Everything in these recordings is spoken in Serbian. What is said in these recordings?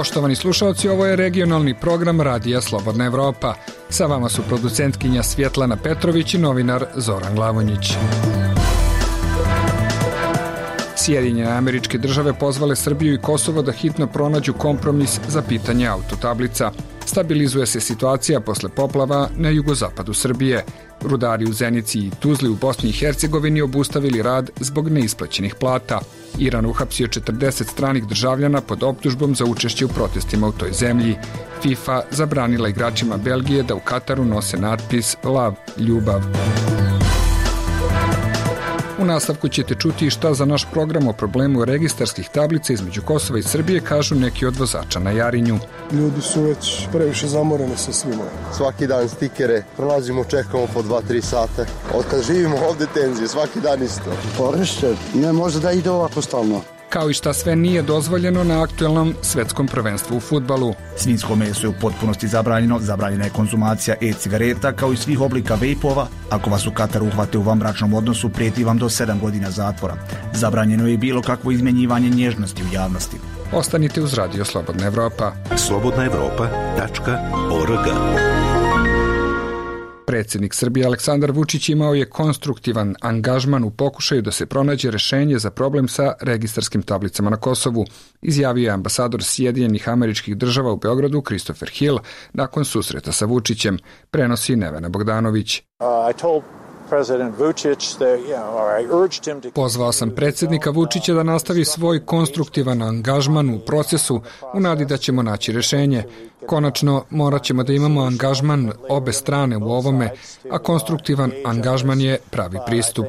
Poštovani slušalci, ovo je regionalni program Radija Slobodna Evropa. Sa vama su producentkinja Svjetlana Petrović i novinar Zoran Glavonjić. Sjedinjene Američke Države pozvale Srbiju i Kosovo da hitno pronađu kompromis za pitanje autotablica. Stabilizuje se situacija posle poplava na jugozapadu Srbije. Rudari u Zenici i Tuzli u Bosni i Hercegovini obustavili rad zbog neisplaćenih plata. Iran uhapsio 40 stranih državljana pod optužbom za učešće u protestima u toj zemlji. FIFA zabranila igračima Belgije da u Kataru nose natpis Love, ljubav. U nastavku ćete čuti šta za naš program o problemu registarskih tablica između Kosova i Srbije kažu neki od vozača na Jarinju. Ljudi su već previše zamoreni sa svima. Svaki dan stikere, prolazimo, čekamo po 2-3 sata. Od kad živimo ovde tenzije, svaki dan isto. Porište, ne može da ide ovako stalno. Kao i šta sve nije dozvoljeno na aktuelnom svetskom prvenstvu u fudbalu. Svinjsko meso je u potpunosti zabranjeno, zabranjena je konzumacija e-cigareta kao i svih oblika vejpova. Ako vas u Kataru uhvate u vanbračnom odnosu, prijeti vam do 7 godina zatvora. Zabranjeno je bilo kakvo izmjenjivanje nježnosti u javnosti. Ostanite uz Radio Slobodna Evropa. slobodnaevropa.org. Predsjednik Srbije Aleksandar Vučić imao je konstruktivan angažman u pokušaju da se pronađe rešenje za problem sa registarskim tablicama na Kosovu, izjavio je ambasador Sjedinjenih Američkih Država u Beogradu Christopher Hill nakon susreta sa Vučićem, prenosi Nevena Bogdanović. Pozvao sam predsjednika Vučića da nastavi svoj konstruktivan angažman u procesu u nadi da ćemo naći rešenje. Konačno, morat ćemo da imamo angažman obe strane u ovome, a konstruktivan angažman je pravi pristup.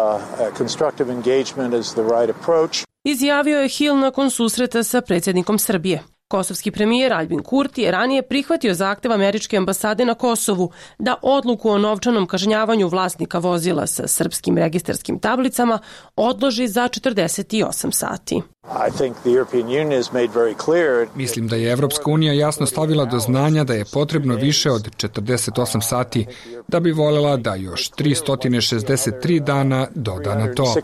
Izjavio je Hill nakon susreta sa predsjednikom Srbije. Kosovski premijer Aljbin Kurti je ranije prihvatio zahtev američke ambasade na Kosovu da odluku o novčanom kažnjavanju vlasnika vozila sa srpskim registarskim tablicama odloži za 48 sati. Mislim da je Evropska unija jasno stavila do znanja da je potrebno više od 48 sati, da bi voljela da još 363 dana doda na to.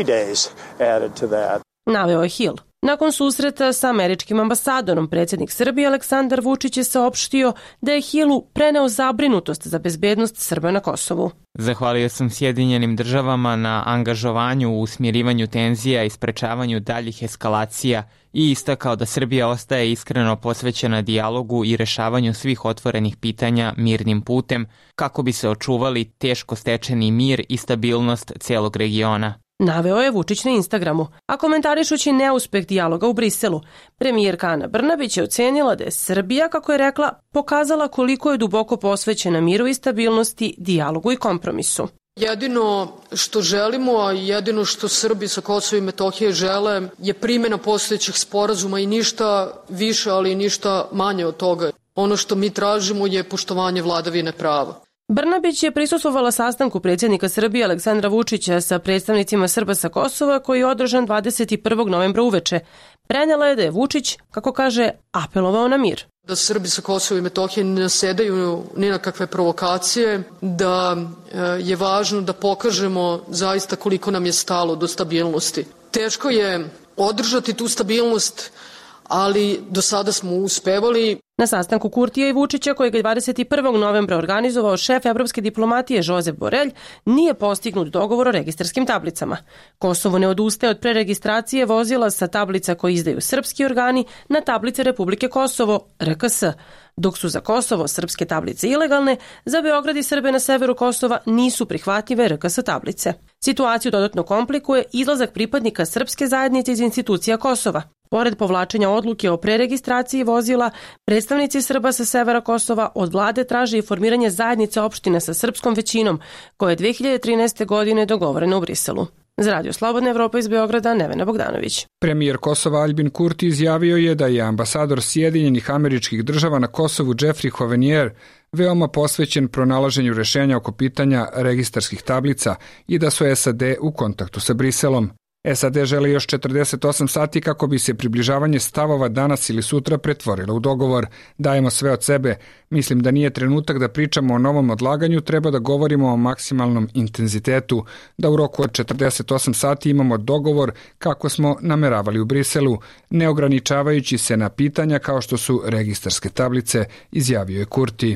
Naveo je Hill. Nakon susreta sa američkim ambasadorom, predsjednik Srbije Aleksandar Vučić je saopštio da je Hillu preneo zabrinutost za bezbednost Srba na Kosovu. Zahvalio sam Sjedinjenim državama na angažovanju u smirivanju tenzija i sprečavanju daljih eskalacija i istakao da Srbija ostaje iskreno posvećena dijalogu i rešavanju svih otvorenih pitanja mirnim putem kako bi se očuvali teško stečeni mir i stabilnost celog regiona. Naveo je Vučić na Instagramu, a komentarišući neuspeh dijaloga u Briselu, premijerka Ana Brnabić je ocenila da je Srbija, kako je rekla, pokazala koliko je duboko posvećena miru i stabilnosti, dijalogu i kompromisu. Jedino što želimo, a jedino što Srbi sa Kosova i Metohije žele je primjena postojećih sporazuma i ništa više, ali i ništa manje od toga. Ono što mi tražimo je poštovanje vladavine prava. Brnabić je prisustvovala sastanku predsjednika Srbije Aleksandra Vučića sa predstavnicima Srba sa Kosova koji je održan 21. novembra uveče. Prenijela je da je Vučić, kako kaže, apelovao na mir. Da Srbi sa Kosova i Metohije ne nasedaju ni na kakve provokacije, da je važno da pokažemo zaista koliko nam je stalo do stabilnosti. Teško je održati tu stabilnost, ali do sada smo uspevali. Na sastanku Kurtija i Vučića, kojeg je 21. novembra organizovao šef evropske diplomatije Josep Borrell, nije postignut dogovor o registarskim tablicama. Kosovo ne odustaje od preregistracije vozila sa tablica koje izdaju srpski organi na tablice Republike Kosovo, RKS. Dok su za Kosovo srpske tablice ilegalne, za Beograd i Srbe na severu Kosova nisu prihvatljive RKS tablice. Situaciju dodatno komplikuje izlazak pripadnika srpske zajednice iz institucija Kosova. Pored povlačenja odluke o preregistraciji vozila, predstavnici Srba sa severa Kosova od vlade traže i formiranje zajednice opština sa srpskom većinom, koja je 2013. godine dogovorena u Briselu. Za Radio Slobodna Evropa iz Beograda, Nevena Bogdanović. Premijer Kosova Aljbin Kurti izjavio je da je ambasador Sjedinjenih Američkih Država na Kosovu Jeffrey Hovenier veoma posvećen pronalaženju rešenja oko pitanja registarskih tablica i da su SAD u kontaktu sa Briselom. SAD želi još 48 sati kako bi se približavanje stavova danas ili sutra pretvorilo u dogovor. Dajemo sve od sebe. Mislim da nije trenutak da pričamo o novom odlaganju, treba da govorimo o maksimalnom intenzitetu, da u roku od 48 sati imamo dogovor kako smo nameravali u Briselu, ne ograničavajući se na pitanja kao što su registarske tablice, izjavio je Kurti.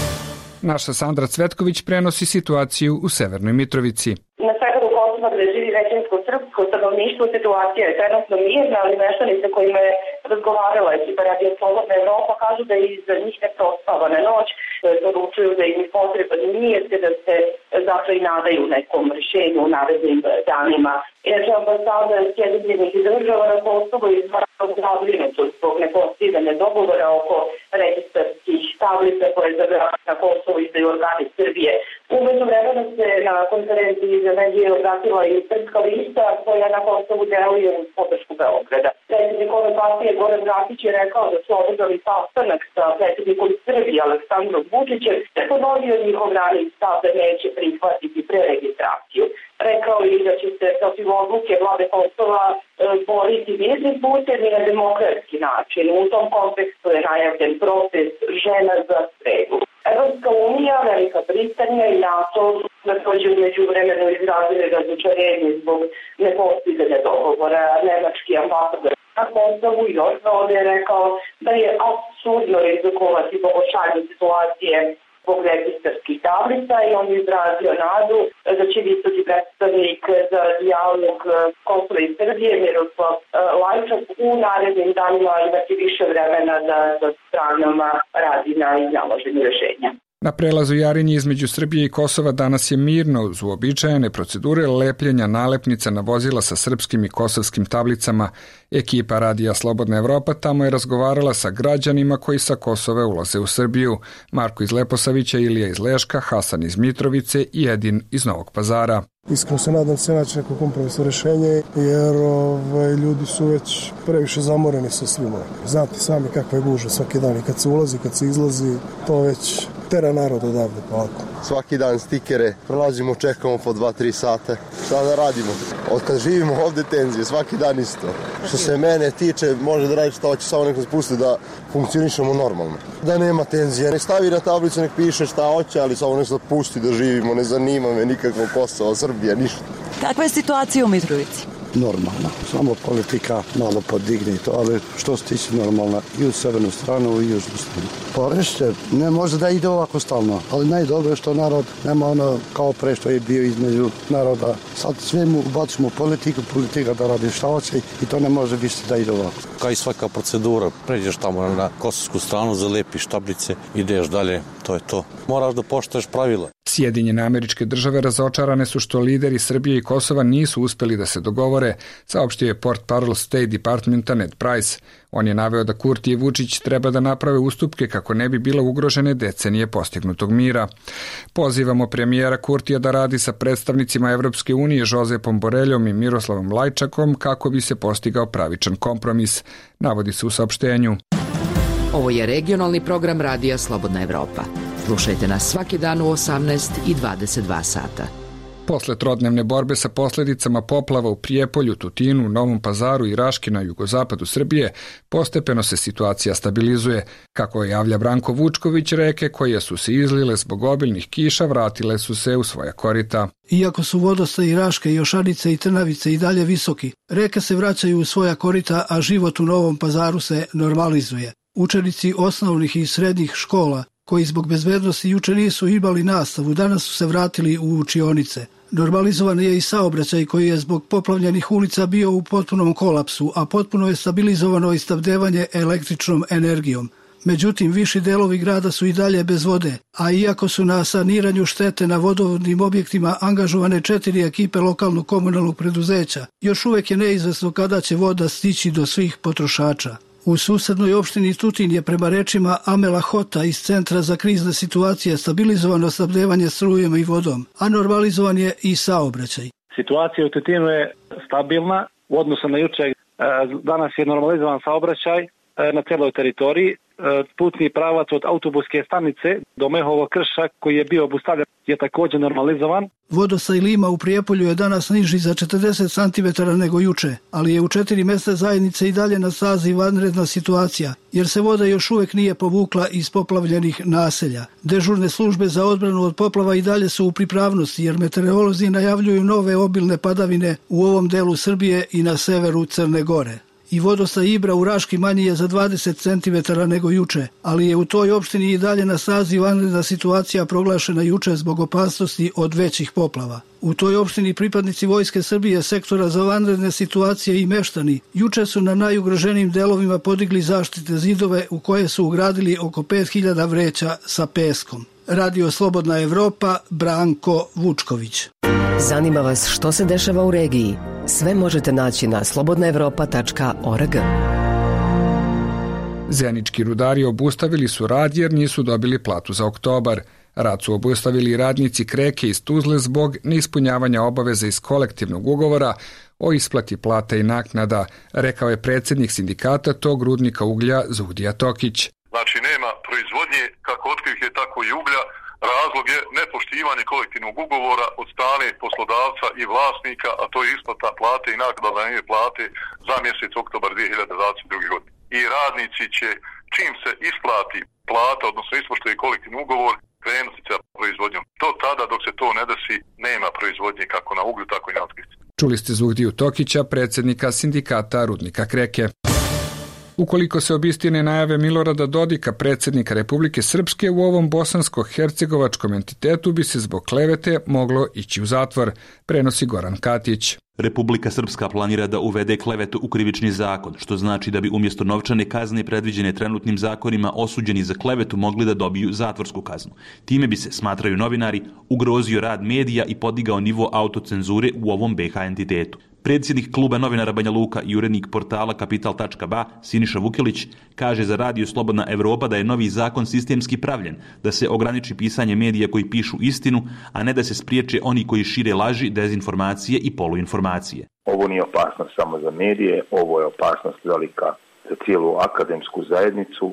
Naša Sandra Cvetković prenosi situaciju u Severnoj Mitrovici. Na severu Kosova gde živi većinsko srpsko stanovništvo, situacija je trenutno mirna, ali meštani sa kojima je razgovarala ekipa Radio Slobodna Evropa kažu da iza njih ne prospavana noć, poručuju da im potreba nije te da se zato i nadaju nekom rješenju u narednim danima. Inače, ambasada Sjedinjenih Država na Kosovu izvršila zabrinutost zbog nepostizanja dogovora oko registarskih tablica koje na Kosovu izdaju organi Srbije. Umeđu vremena se na konferenciji za medije obratila i Srpska lista koja na Kosovu deluje uz podršku Beograda. Predsjednik ove partije Goran Rakić je rekao da su održali sastanak sa predsjednikom Srbije Aleksandrom Vučićem te ponovio njihov raniji stav da neće prihvatiti preregistraciju. Rekao je da će se protiv odluke vlade Kosova boriti mirnim putem i na demokratski način. U tom kontekstu je najavljen protest žena za spregu. Evropska unija, Velika Britanija i NATO također među vremenu izrazili razočarenje zbog nepostizanja dogovora. Nemački ambasador na Kosovu još ovdje je rekao da je apsurdno rizikovati pogoršanje situacije zbog registarskih tablica i on je izrazio nadu da će visoki predstavnik za dijalog Kosova i Srbije Miroslav Lajčak u narednim danima imati više vremena da stranama radi na iznalaženju rješenja. Na prelazu Jarinje između Srbije i Kosova danas je mirno uz uobičajene procedure lepljenja nalepnica na vozila sa srpskim i kosovskim tablicama. Ekipa Radija Slobodna Evropa tamo je razgovarala sa građanima koji sa Kosova ulaze u Srbiju. Marko iz Leposavića, Ilija iz Leška, Hasan iz Mitrovice i Edin iz Novog Pazara. Iskreno se nadam se naći neko kompromisno rješenje, jer ljudi su već previše zamoreni sa svima. Znate sami kakva je gužva svaki dan i kad se ulazi, kad se izlazi, to već tera narod odavde polako. Svaki dan stikere, prolazimo, čekamo po 2-3 sata. Šta da radimo? Od kad živimo ovde tenzije, svaki dan isto. Što se mene tiče, može da radi šta hoće, samo nek nas pusti da funkcionišemo normalno. Da nema tenzije, ne stavi na tablicu, nek piše šta hoće, ali samo nešto pusti da živimo, ne zanima me nikakvo Kosovo, Srbija, ništa. Kakva je situacija u Mitrovici? Normalno, samo politika malo podigne to, ali što se tiče normalna i u severnu stranu i u južnu stranu. Porešće, ne može da ide ovako stalno, ali najdobro je što narod nema ono kao pre što je bio između naroda. Sad sve mu bacimo politiku, politika da radi šta hoće i to ne može više da ide ovako. Kao i svaka procedura, pređeš tamo na kosovsku stranu, zalepiš tablice, ideš dalje, to je to. Moraš da poštuješ pravila. Sjedinjene Američke Države razočarane su što lideri Srbije i Kosova nisu uspeli da se dogovore, saopštio je portparol State Departmenta Ned Price. On je naveo da Kurti i Vučić treba da naprave ustupke kako ne bi bile ugrožene decenije postignutog mira. Pozivamo premijera Kurtija da radi sa predstavnicima Evropske unije Josepom Boreljom i Miroslavom Lajčakom kako bi se postigao pravičan kompromis, navodi se u saopštenju. Ovo je regionalni program Radija Slobodna Evropa. Slušajte nas svaki dan u 18 i 22 sata. Posle trodnevne borbe sa posljedicama poplava u Prijepolju, Tutinu, Novom Pazaru i Raški na jugozapadu Srbije, postepeno se situacija stabilizuje. Kako javlja Branko Vučković, reke koje su se izlile zbog obilnih kiša vratile su se u svoja korita. Iako su vodostaji Raške, Jošanice i Trnavice i dalje visoki, reke se vraćaju u svoja korita, a život u Novom Pazaru se normalizuje. Učenici osnovnih i srednjih škola koji zbog bezbednosti juče nisu imali nastavu, danas su se vratili u učionice. Normalizovan je i saobraćaj koji je zbog poplavljenih ulica bio u potpunom kolapsu, a potpuno je stabilizovano i snabdevanje električnom energijom. Međutim, viši delovi grada su i dalje bez vode, a iako su na saniranju štete na vodovodnim objektima angažovane 4 ekipe lokalnog komunalnog preduzeća, još uvek je neizvesno kada će voda stići do svih potrošača. U susednoj opštini Tutin je prema rečima Amela Hota iz Centra za krizne situacije stabilizovano snabdevanje strujom i vodom, a normalizovan je i saobraćaj. Situacija u Tutinu je stabilna u odnosu na juče. Danas je normalizovan saobraćaj. na celoj teritoriji. Putni pravac od autobuske stanice do Mehovog krša koji je bio obustavljen je također normalizovan. Vodostaj Lima u Prijepolju je danas niži za 40 cm nego juče, ali je u 4 mjesne zajednice i dalje na snazi vanredna situacija, jer se voda još uvijek nije povukla iz poplavljenih naselja. Dežurne službe za odbranu od poplava i dalje su u pripravnosti, jer meteorolozi najavljuju nove obilne padavine u ovom delu Srbije i na severu Crne Gore. I vodostaj Ibra u Raški manji je za 20 cm nego juče, ali je u toj opštini i dalje na snazi vanredna situacija proglašena juče zbog opasnosti od većih poplava. U toj opštini pripadnici Vojske Srbije, sektora za vanredne situacije i meštani, juče su na najugroženijim delovima podigli zaštite zidove u koje su ugradili oko 5000 vreća sa peskom. Radio Slobodna Evropa, Branko Vučković. Zanima vas što se dešava u regiji? Sve možete naći na slobodnaevropa.org. Zenički rudari obustavili su rad jer nisu dobili platu za oktobar. Rad su obustavili radnici Kreke iz Tuzle zbog neispunjavanja obaveza iz kolektivnog ugovora o isplati plata i naknada, rekao je predsjednik sindikata tog rudnika uglja Zuhdija Tokić. Znači nema proizvodnje kako otkrivke tako i uglja. Razlog je nepoštivanje kolektivnog ugovora od strane poslodavca i vlasnika, a to je isplata plate i naknada na plate za mjesec oktobar 2022. godine. I radnici će, čim se isplati plata, odnosno ispoštuje kolektivni ugovor, krenuti sa proizvodnjom. Do tada, dok se to ne desi, nema proizvodnje kako na uglju, tako i na otkrivci. Čuli ste Zuhdiju Tokića, predsjednika sindikata rudnika Kreke. Ukoliko se obistine najave Milorada Dodika, predsjednika Republike Srpske, u ovom bosansko-hercegovačkom entitetu bi se zbog klevete moglo ići u zatvor, prenosi Goran Katić. Republika Srpska planira da uvede klevetu u krivični zakon, što znači da bi umjesto novčane kazne predviđene trenutnim zakonima osuđeni za klevetu mogli da dobiju zatvorsku kaznu. Time bi se, smatraju novinari, ugrozio rad medija i podigao nivo autocenzure u ovom BiH entitetu. Predsjednik kluba novinara Banja Luka i urednik portala Kapital.ba Siniša Vukilić kaže za Radio Slobodna Evropa da je novi zakon sistemski pravljen, da se ograniči pisanje medija koji pišu istinu, a ne da se spriječe oni koji šire laži, dezinformacije i poluinformacije. Ovo nije opasnost samo za medije, ovo je opasnost velika za cijelu akademsku zajednicu,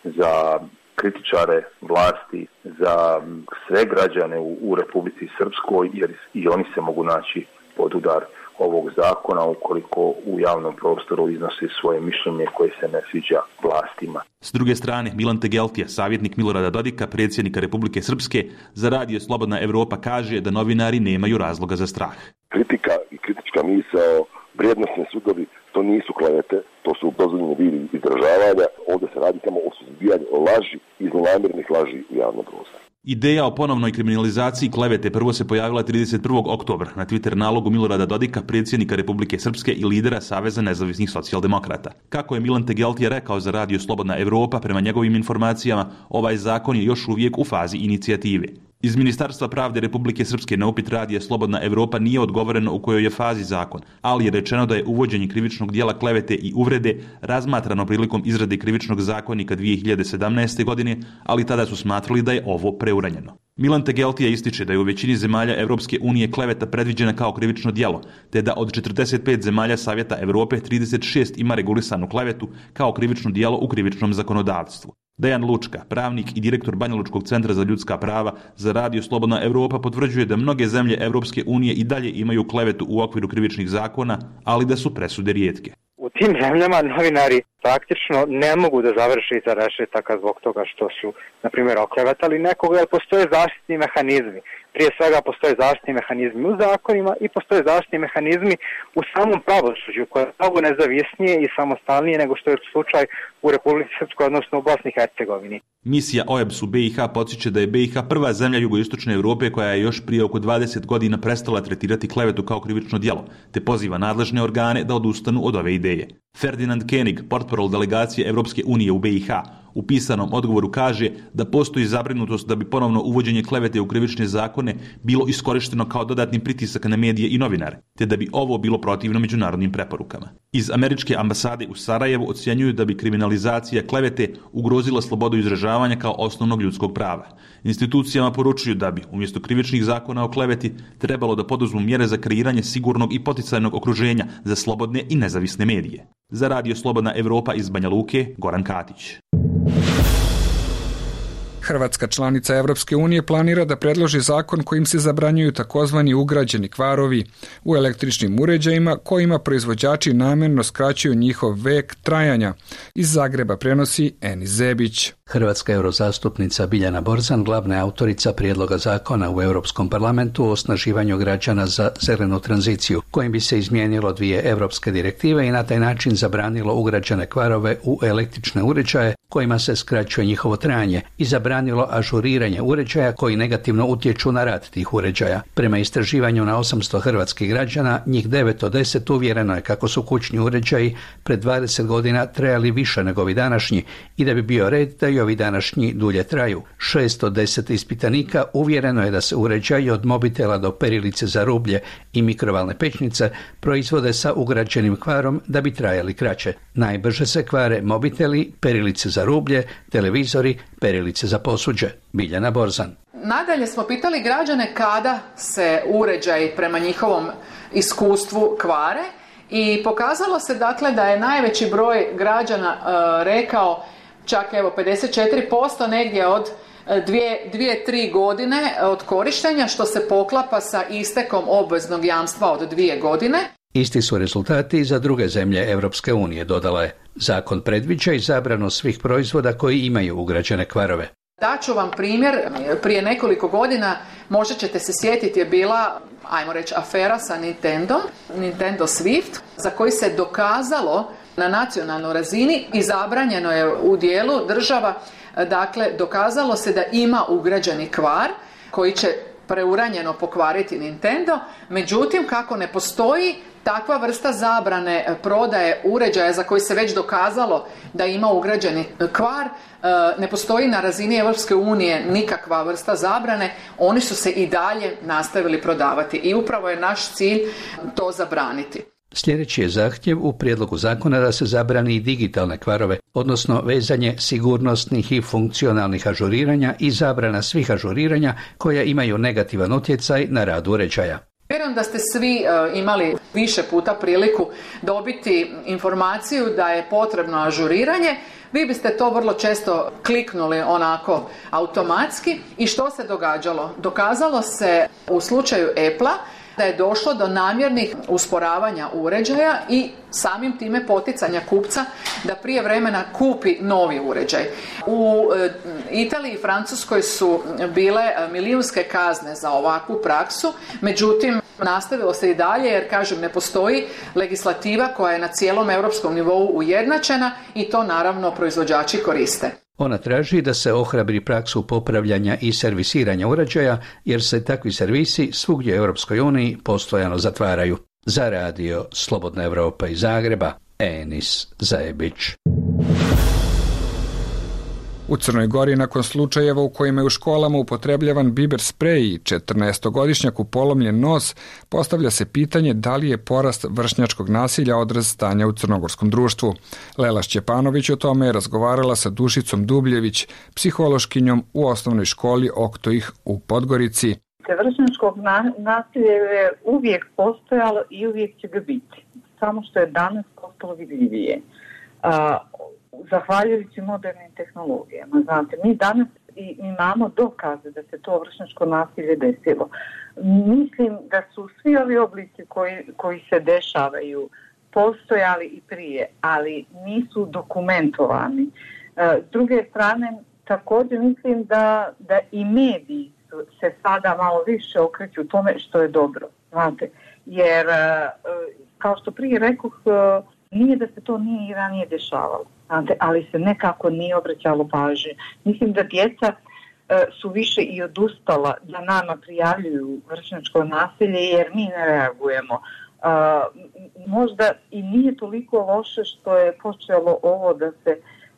za kritičare vlasti, za sve građane u Republici Srpskoj, jer i oni se mogu naći pod udar ovog zakona ukoliko u javnom prostoru iznosi svoje mišljenje koje se ne sviđa vlastima. S druge strane, Milan Tegeltija, savjetnik Milorada Dodika, predsjednika Republike Srpske, za Radio Slobodna Evropa kaže da novinari nemaju razloga za strah. Kritika i kritička misao, vrijednosni sudovi, to nisu klevete, to su dozvoljeni vidi izražavanja. Ovdje se radi samo o suzbijanju laži i zlonamjernih laži u javnom prostoru. Ideja o ponovnoj kriminalizaciji klevete prvo se pojavila 31. oktobra na Twitter nalogu Milorada Dodika, predsjednika Republike Srpske i lidera Saveza nezavisnih socijaldemokrata. Kako je Milan Tegeltija rekao za Radio Slobodna Evropa, prema njegovim informacijama, ovaj zakon je još uvijek u fazi inicijative. Iz Ministarstva pravde Republike Srpske na upit Radija Slobodna Evropa nije odgovoreno u kojoj je fazi zakon, ali je rečeno da je uvođenje krivičnog dijela klevete i uvrede razmatrano prilikom izrade krivičnog zakonika 2017. godine, ali tada su smatrali da je ovo preuranjeno. Milan Tegeltija ističe da je u većini zemalja Evropske unije kleveta predviđena kao krivično djelo, te da od 45 zemalja Savjeta Evrope 36 ima regulisanu klevetu kao krivično djelo u krivičnom zakonodavstvu. Dejan Lučka, pravnik i direktor Banjalučkog centra za ljudska prava za Radio Slobodna Evropa, potvrđuje da mnoge zemlje Evropske unije i dalje imaju klevetu u okviru krivičnih zakona, ali da su presude rijetke. U tim zemljama novinari praktično ne mogu da završe iza rešetaka zbog toga što su, na primjer, oklevetali nekoga, jer postoje zaštitni mehanizmi. Prije svega postoje zaštitni mehanizmi u zakonima i postoje zaštitni mehanizmi u samom pravosuđu, koje je mnogo nezavisnije i samostalnije nego što je slučaj u Republici Srpskoj, odnosno u Bosni i Hercegovini. Misija OEBS u BiH podsjeća da je BiH prva zemlja jugoistočne Evrope koja je još prije oko 20 godina prestala tretirati klevetu kao krivično djelo, te poziva nadležne organe da odustanu od ove ideje. Ferdinand Koenig, portparol delegacije Evropske unije u BiH, U pisanom odgovoru kaže da postoji zabrinutost da bi ponovno uvođenje klevete u krivične zakone bilo iskorišteno kao dodatni pritisak na medije i novinare, te da bi ovo bilo protivno međunarodnim preporukama. Iz američke ambasade u Sarajevu ocjenjuju da bi kriminalizacija klevete ugrozila slobodu izražavanja kao osnovnog ljudskog prava. Institucijama poručuju da bi, umjesto krivičnih zakona o kleveti, trebalo da poduzmu mjere za kreiranje sigurnog i poticajnog okruženja za slobodne i nezavisne medije. Za Radio Slobodna Evropa iz Banja Luke, Goran Katić. Hrvatska članica Evropske unije planira da predloži zakon kojim se zabranjuju takozvani ugrađeni kvarovi u električnim uređajima kojima proizvođači namjerno skraćuju njihov vek trajanja. Iz Zagreba prenosi Enis Zebić. Hrvatska eurozastupnica Biljana Borzan, glavna autorica prijedloga zakona u Europskom parlamentu o osnaživanju građana za zelenu tranziciju, kojim bi se izmijenilo 2 europske direktive i na taj način zabranilo ugrađene kvarove u električne uređaje kojima se skraćuje njihovo trajanje i zabranilo ažuriranje uređaja koji negativno utječu na rad tih uređaja. Prema istraživanju na 800 hrvatskih građana, njih 9 od 10 uvjereno je kako su kućni uređaji pred 20 godina trajali više nego ovi današnji i da bi bio red da i ovi današnji dulje traju. 6 od 10 ispitanika uvjereno je da se uređaji od mobitela do perilice za rublje i mikrovalne pećnice proizvode sa ugrađenim kvarom da bi trajali kraće. Najbrže se kvare mobiteli, perilice za rublje, televizori, perilice za posuđe. Biljana Borzan. Nadalje smo pitali građane kada se uređaji prema njihovom iskustvu kvare i pokazalo se dakle da je najveći broj građana rekao, čak evo 54%, negdje od 2-3 godine od korištenja, što se poklapa sa istekom obveznog jamstva od 2 godine. Isti su rezultati i za druge zemlje Europske unije, dodala je. Zakon predviđa i zabranu svih proizvoda koji imaju ugrađene kvarove. Daću vam primjer, prije nekoliko godina, možda ćete se sjetiti, je bila, ajmo reći, afera sa Nintendo Swift, za koji se dokazalo na nacionalnoj razini i zabranjeno je u dijelu država, dakle, dokazalo se da ima ugrađeni kvar koji će preuranjeno pokvariti Nintendo, međutim, kako ne postoji takva vrsta zabrane prodaje uređaja za koji se već dokazalo da ima ugrađeni kvar, ne postoji na razini Europske unije nikakva vrsta zabrane, oni su se i dalje nastavili prodavati i upravo je naš cilj to zabraniti. Sljedeći je zahtjev u prijedlogu zakona da se zabrani i digitalne kvarove, odnosno vezanje sigurnosnih i funkcionalnih ažuriranja i zabrana svih ažuriranja koja imaju negativan utjecaj na rad uređaja. Vjerujem da ste svi imali više puta priliku dobiti informaciju da je potrebno ažuriranje. Vi biste to vrlo često kliknuli onako automatski i što se događalo? Dokazalo se u slučaju Apple-a da je došlo do namjernih usporavanja uređaja i samim time poticanja kupca da prije vremena kupi novi uređaj. U Italiji i Francuskoj su bile milijunske kazne za ovakvu praksu, međutim nastavilo se i dalje jer, kažem, ne postoji legislativa koja je na cijelom europskom nivou ujednačena i to naravno proizvođači koriste. Ona traži da se ohrabri praksu popravljanja i servisiranja uređaja, jer se takvi servisi svugdje u Europskoj uniji postojano zatvaraju. Za Radio Slobodna Evropa iz Zagreba, Enis Zebić. U Crnoj Gori nakon slučajeva u kojima je u školama upotrebljavan biber sprej i 14-godišnjaku polomljen nos, postavlja se pitanje da li je porast vršnjačkog nasilja odraz stanja u crnogorskom društvu. Lela Šćepanović o tome je razgovarala sa Dušicom Dubljević, psihološkinjom u osnovnoj školi Oktoih u Podgorici. Vršnjačkog nasilja je uvijek postojalo i uvijek će ga biti, samo što je danas postalo vidljivije. Zahvaljujući modernim tehnologijama. Znate, mi danas imamo dokaze da se to vršnjačko nasilje desilo. Mislim da su svi ovi oblici koji se dešavaju postojali i prije, ali nisu dokumentovani. S druge strane, također mislim da i mediji se sada malo više okreću tome što je dobro. Znate, jer kao što prije rekoh, nije da se to nije i ranije dešavalo, ali se nekako nije obraćalo pažnje. Mislim da djeca su više i odustala da nama prijavljuju vršnjačko nasilje jer mi ne reagujemo. Možda i nije toliko loše što je počelo ovo da se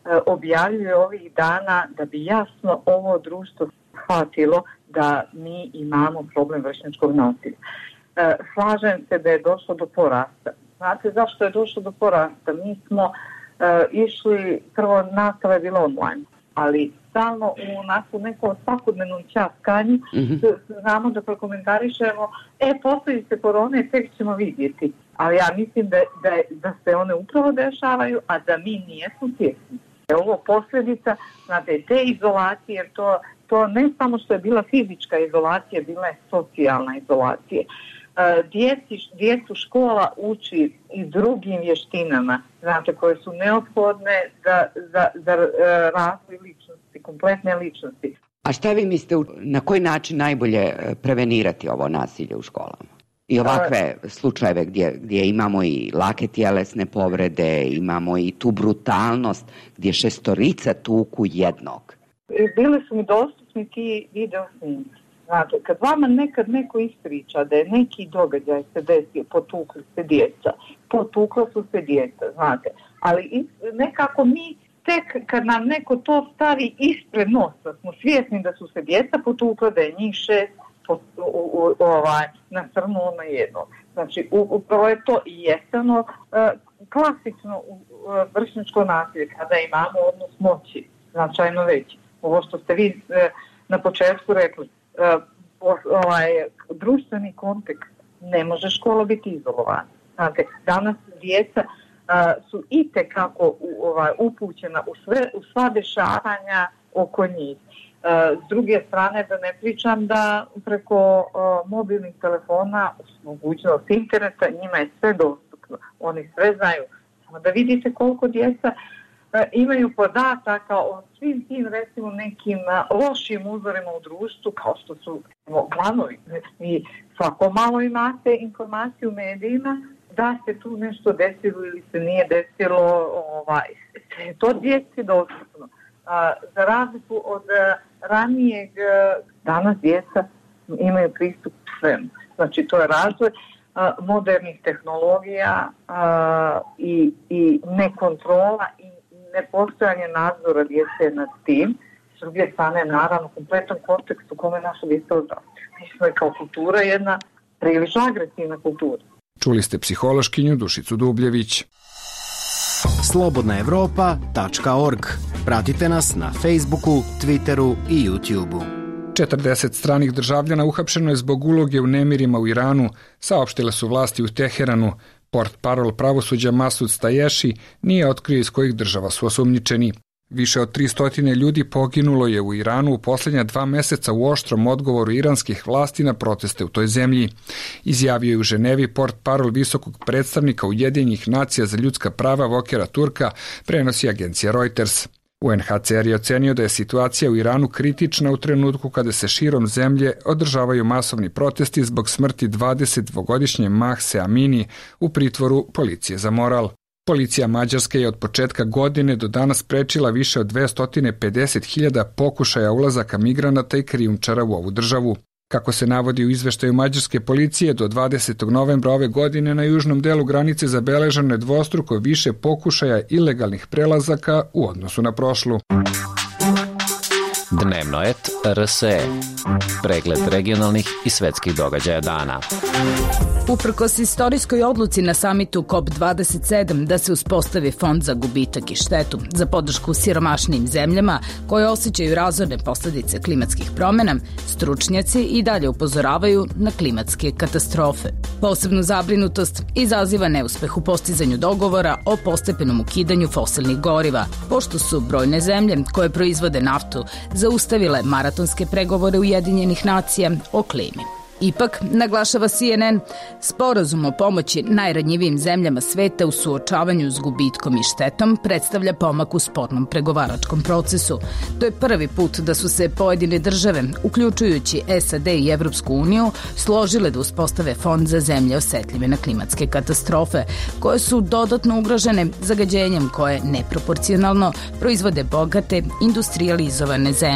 objavljuje ovih dana da bi jasno ovo društvo shvatilo da mi imamo problem vršnjačkog nasilja. Slažem se da je došlo do porasta. Znate zašto je došlo do porasta? Mi smo išli, prvo nastava je bila online, ali stalno u nekom svakodnevnom ćaskanju znamo da prokomentarišemo posljedice korone tek ćemo vidjeti. Ali ja mislim da se one upravo dešavaju, a da mi nijesmo svjesni. Ovo posljedica, znate, te izolacije, jer to ne samo što je bila fizička izolacija, bila je socijalna izolacija. Djecu škola uči i drugim vještinama, znate, koje su neophodne za razvoj ličnosti, kompletne ličnosti. A šta vi mislite, na koji način najbolje prevenirati ovo nasilje u školama? I ovakve slučajeve gdje imamo i lake tjelesne povrede, imamo i tu brutalnost gdje 6 tuku jednog. Bili su mi dostupni ti video snimci. Znate, kad vama nekad neko ispriča da je neki događaj se desio, potukla su se djeca, znate. Ali nekako mi tek kad nam neko to stavi ispred nosa, smo svjesni da su se djeca potukla, da je njih 6 nasrnulo na jedno. Znači, upravo je to i jesano klasično vršnjačko nasilje, kada imamo odnos moći značajno veći. Ovo što ste vi na početku rekli, društveni kontekst, ne može škola biti izolovana. Znate, danas djeca su itekako upućena u sva dešavanja oko njih. S druge strane, da ne pričam da preko mobilnih telefona, mogućnost interneta, njima je sve dostupno. Oni sve znaju. Samo da vidite koliko djeca imaju podataka o svim tim, recimo, nekim lošim uzorima u društvu, kao što su klanovi. Vi svako malo imate informaciju u medijima da se tu nešto desilo ili se nije desilo. To djeci dostupno. Za razliku od ranijeg, danas djeca imaju pristup svemu. Znači, to je razvoj modernih tehnologija i nekontrola i nepostojanje nadzora djece nad tim. S druge strane, naravno, kompletan kontekst u kome naša djeca odrastaju. Mi smo kao kultura jedna prilično agresivna kultura. Čuli ste psihološkinju Dušicu Dubljević. slobodnaevropa.org. Pratite nas na Facebooku, Twitteru i YouTubeu. 40 stranih državljana uhapšeno je zbog uloge u nemirima u Iranu, saopštile su vlasti u Teheranu. Portparol pravosuđa Masud Staješi nije otkrio iz kojih država su osumnjičeni. Više od 300 ljudi poginulo je u Iranu u posljednja 2 mjeseca u oštrom odgovoru iranskih vlasti na proteste u toj zemlji. Izjavio je u Ženevi portparol visokog predstavnika Ujedinjenih nacija za ljudska prava Vokera Turka, prenosi agencija Reuters. UNHCR je ocenio da je situacija u Iranu kritična u trenutku kada se širom zemlje održavaju masovni protesti zbog smrti 22-godišnje Mahse Amini u pritvoru policije za moral. Policija Mađarske je od početka godine do danas sprečila više od 250.000 pokušaja ulazaka migranata i krijumčara u ovu državu. Kako se navodi u izveštaju mađarske policije, do 20. novembra ove godine na južnom delu granice zabeleženo je dvostruko više pokušaja ilegalnih prelazaka u odnosu na prošlu. Dnevno et RSE. Pregled regionalnih i svetskih događaja dana. Uprkos istorijskoj odluci na samitu COP27 da se uspostavi fond za gubitak i štetu za podršku siromašnijim zemljama koje osjećaju razorne posljedice klimatskih promjena, stručnjaci i dalje upozoravaju na klimatske katastrofe. Posebnu zabrinutost izaziva neuspeh u postizanju dogovora o postepenom ukidanju fosilnih goriva, pošto su brojne zemlje koje proizvode naftu zaustavile maratonske pregovore Ujedinjenih nacija o klimi. Ipak, naglašava CNN, sporazum o pomoći najranjivijim zemljama sveta u suočavanju s gubitkom i štetom predstavlja pomak u spornom pregovaračkom procesu. To je prvi put da su se pojedine države, uključujući SAD i Evropsku uniju, složile da uspostave fond za zemlje osjetljive na klimatske katastrofe, koje su dodatno ugrožene zagađenjem koje neproporcionalno proizvode bogate, industrijalizovane zemlje.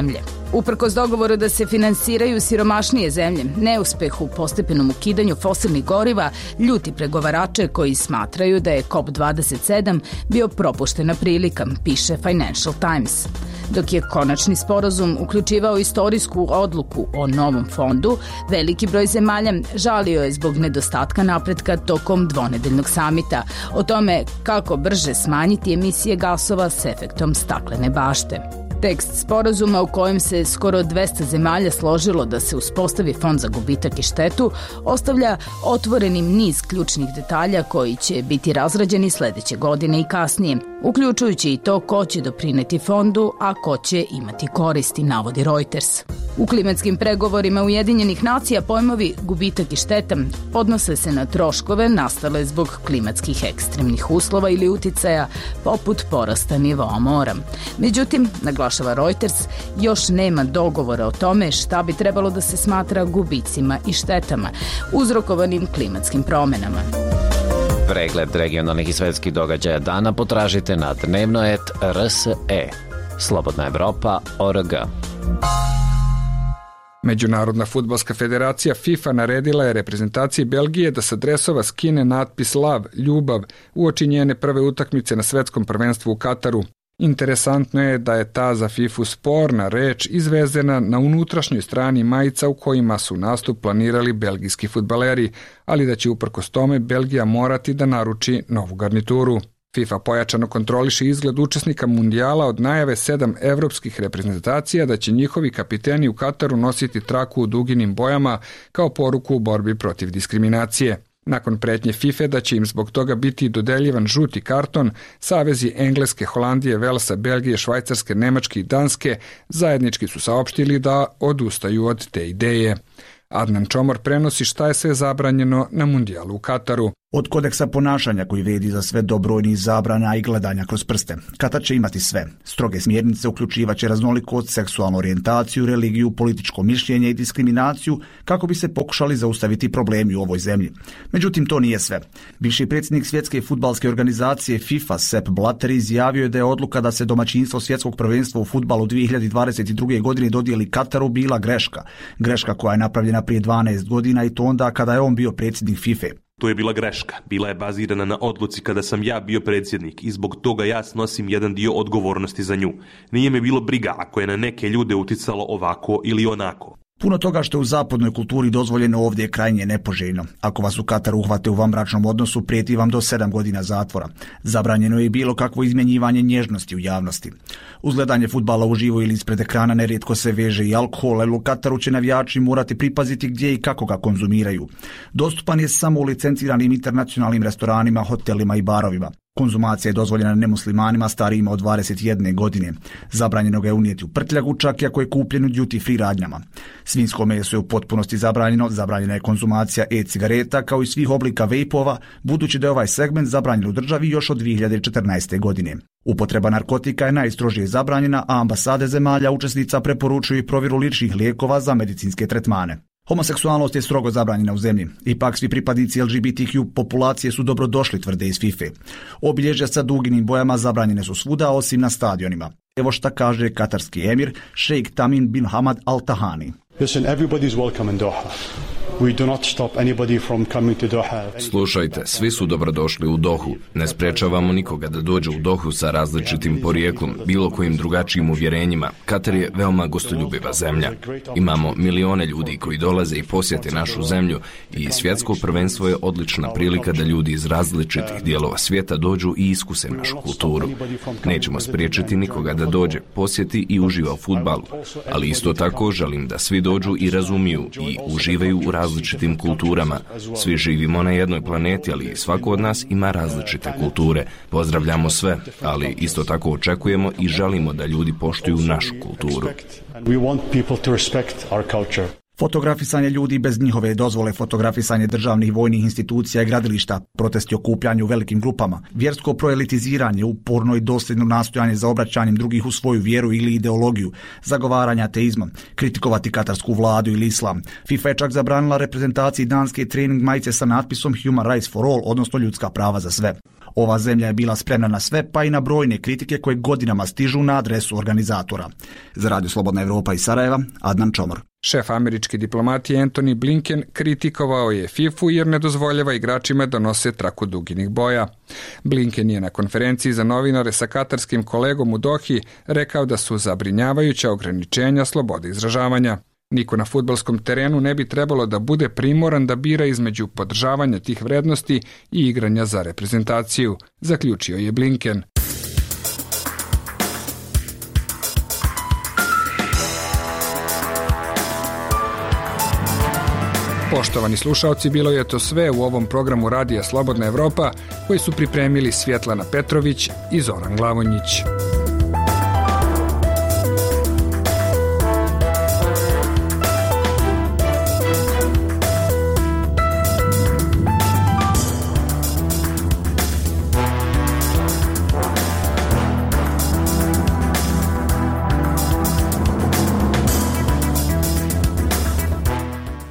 Uprkos dogovoru da se finansiraju siromašnije zemlje, neuspeh u postepenom ukidanju fosilnih goriva ljuti pregovarače koji smatraju da je COP27 bio propuštena prilika, piše Financial Times. Dok je konačni sporazum uključivao istorijsku odluku o novom fondu, veliki broj zemalja žalio je zbog nedostatka napretka tokom dvonedeljnog samita o tome kako brže smanjiti emisije gasova s efektom staklene bašte. Tekst sporazuma u kojem se skoro 200 zemalja složilo da se uspostavi fond za gubitak i štetu ostavlja otvorenim niz ključnih detalja koji će biti razrađeni sledeće godine i kasnije, uključujući i to ko će doprineti fondu, a ko će imati koristi, navodi Reuters. U klimatskim pregovorima Ujedinjenih nacija pojmovi gubitak i šteta odnose se na troškove nastale zbog klimatskih ekstremnih uslova ili uticaja poput porasta nivoa mora. Međutim, naglašava Reuters, još nema dogovora o tome šta bi trebalo da se smatra gubicima i štetama uzrokovanim klimatskim promenama. Pregled regionalnih i svetskih događaja dana potražite na dnevno.rs.e. Slobodna Evropa.org. Međunarodna fudbalska federacija FIFA naredila je reprezentaciji Belgije da sa dresova skine natpis Lav, ljubav, uoči njene prve utakmice na svetskom prvenstvu u Kataru. Interesantno je da je ta za FIFA sporna reč izvezena na unutrašnjoj strani majica u kojima su nastup planirali belgijski fudbaleri, ali da će uprkos tome Belgija morati da naruči novu garnituru. FIFA pojačano kontroliše izgled učesnika mundijala od najave 7 evropskih reprezentacija da će njihovi kapiteni u Kataru nositi traku u duginim bojama kao poruku u borbi protiv diskriminacije. Nakon pretnje FIFA da će im zbog toga biti dodeljivan žuti karton, savezi Engleske, Holandije, Velsa, Belgije, Švajcarske, Nemačke i Danske zajednički su saopštili da odustaju od te ideje. Adnan Čomor prenosi šta je sve zabranjeno na mundijalu u Kataru. Od kodeksa ponašanja koji vedi za sve do brojnih zabrana i gledanja kroz prste. Katar će imati sve. Stroge smjernice uključivaće raznolikost, seksualnu orijentaciju, religiju, političko mišljenje i diskriminaciju kako bi se pokušali zaustaviti problemi u ovoj zemlji. Međutim, to nije sve. Bivši predsjednik svjetske fudbalske organizacije FIFA Sepp Blatter izjavio je da je odluka da se domaćinstvo svjetskog prvenstva u fudbalu 2022. godine dodijeli Kataru bila greška. Greška koja je napravljena prije 12 godina i to onda kada je on bio predsjednik FIFA. To je bila greška. Bila je bazirana na odluci kada sam ja bio predsjednik i zbog toga ja snosim jedan dio odgovornosti za nju. Nije me bilo briga ako je na neke ljude uticalo ovako ili onako. Puno toga što je u zapadnoj kulturi dozvoljeno ovdje je krajnje nepoželjno. Ako vas u Kataru uhvate u vanbračnom odnosu, prijeti vam do 7 godina zatvora. Zabranjeno je i bilo kakvo izmjenjivanje nježnosti u javnosti. Uz gledanje fudbala uživo ili ispred ekrana nerijetko se veže i alkohol, ali u Kataru će navijači morati pripaziti gdje i kako ga konzumiraju. Dostupan je samo u licenciranim internacionalnim restoranima, hotelima i barovima. Konzumacija je dozvoljena nemuslimanima starijima od 21 godine. Zabranjeno ga je unijeti u prtljagu, čak i ako je kupljen u duty free radnjama. Svinjsko meso je u potpunosti zabranjeno, zabranjena je konzumacija e-cigareta kao i svih oblika vejpova, budući da je ovaj segment zabranjen u državi još od 2014. godine. Upotreba narkotika je najstrožije zabranjena, a ambasade zemalja učesnica preporučuju i provjeru ličnih lijekova za medicinske tretmane. Homoseksualnost je strogo zabranjena u zemlji. Ipak svi pripadnici LGBTQ populacije su dobrodošli, tvrde iz FIFA. Obilježja sa duginim bojama zabranjene su svuda, osim na stadionima. Evo šta kaže katarski emir, šejk Tamim bin Hamad Al Tahani. Listen, everybody's welcome in Doha. We do not stop anybody from coming to Doha. Slušajte, svi su dobrodošli u Dohu. Ne sprečavamo nikoga da dođe u Dohu sa različitim porijeklom, bilo kojim drugačijim uvjerenjima. Katar je veoma gostoljubiva zemlja. Imamo milione ljudi koji dolaze i posjete našu zemlju i svjetsko prvenstvo je odlična prilika da ljudi iz različitih dijelova svijeta dođu i iskuse našu kulturu. Nećemo spriječiti nikoga da dođe, posjeti i uživa u fudbalu, ali isto tako želim da svi dođu i razumiju i uživaju u različitim kulturama. Svi živimo na jednoj planeti, ali svako od nas ima različite kulture. Pozdravljamo sve, ali isto tako očekujemo i želimo da ljudi poštuju našu kulturu. Fotografisanje ljudi bez njihove dozvole, fotografisanje državnih vojnih institucija i gradilišta, protesti okupljanju u velikim grupama, vjersko proelitiziranje, uporno i dosljedno nastojanje za obraćanjem drugih u svoju vjeru ili ideologiju, zagovaranje ateizma, kritikovati katarsku vladu ili islam. FIFA je čak zabranila reprezentaciji Danske trening majice sa natpisom Human Rights for All, odnosno ljudska prava za sve. Ova zemlja je bila spremna na sve, pa i na brojne kritike koje godinama stižu na adresu organizatora. Za Radio Slobodna Evropa iz Sarajeva, Adnan Čomor. Šef američke diplomatije Antony Blinken kritikovao je FIFA jer ne dozvoljava igračima da nose traku duginih boja. Blinken je na konferenciji za novinare sa katarskim kolegom u Dohi rekao da su zabrinjavajuća ograničenja slobode izražavanja. Niko na fudbalskom terenu ne bi trebalo da bude primoran da bira između podržavanja tih vrednosti i igranja za reprezentaciju, zaključio je Blinken. Poštovani slušaoci, bilo je to sve u ovom programu Radija Slobodna Evropa koji su pripremili Svjetlana Petrović i Zoran Glavonjić.